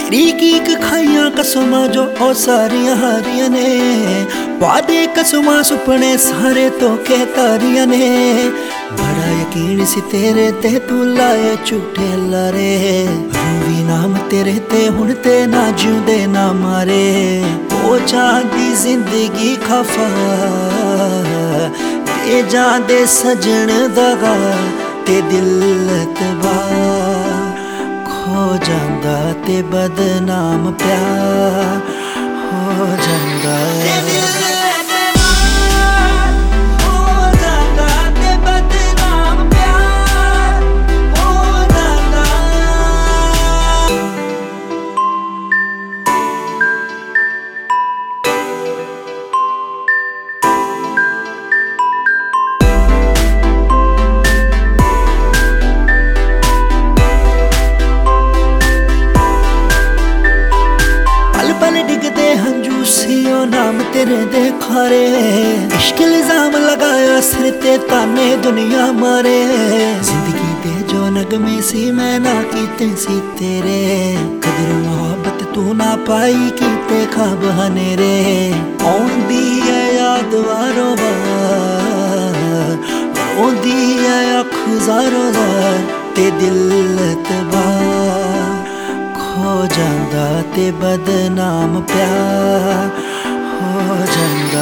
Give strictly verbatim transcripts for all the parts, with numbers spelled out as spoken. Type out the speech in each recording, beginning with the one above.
तेरी कीक खाइया कसमां जो ओ सारियां हारियां ने, वादे कसमां सुपने सारे धोखे तारियां ने। बड़ा यकीन सी तेरे ते तू लाए झूठे लारे, रूवी नाम तेरे ते हुण ते ना जिउंदे ना मारे। ओ चाहदी जिंदगी खफा ते जांदे सजन दगा ते दिल तबाह हो जांदा ते बदनाम प्यार हो जांदा। डिगदे हंजू सियो नाम तेरे दे खारे, इश्क इल्जाम लगाया सिर ते ताने दुनिया मारे। जिंदगी दे जो नगमे सी मैं ना कीते सी तेरे, कदर मोहब्बत तू ना पाई कीते ख्वाब हनेरे। आउंदी है याद वारो वार, आउंदी है अख ज़ारो ज़ार ते दिल तबाह हो जांदा ते बदनाम प्यार हो जांदा।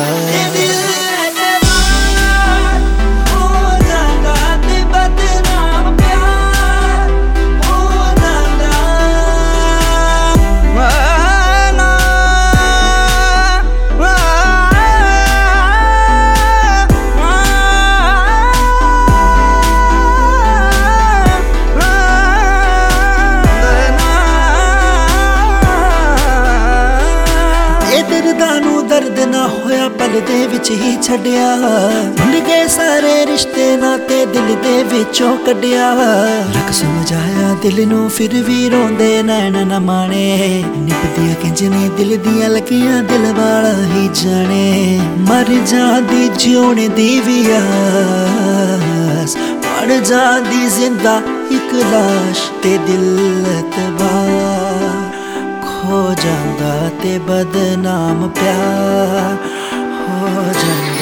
दर्द ना होया पल दे विच ही छड्डिया, भुल गए सारे रिश्ते नाते दिल दे विचों कड्डिया। रख समझाया दिल नू फिर भी रोंदे नैन न माने, निभदियां किंज ने दिल दियां लगियां दिल वाला ही जाने। मर जांदी जिउण दी भी आस, मर जांदी जिंदा इक लाश ते दिल तबाह हो जांदा ते बदनाम प्यार हो जांदा।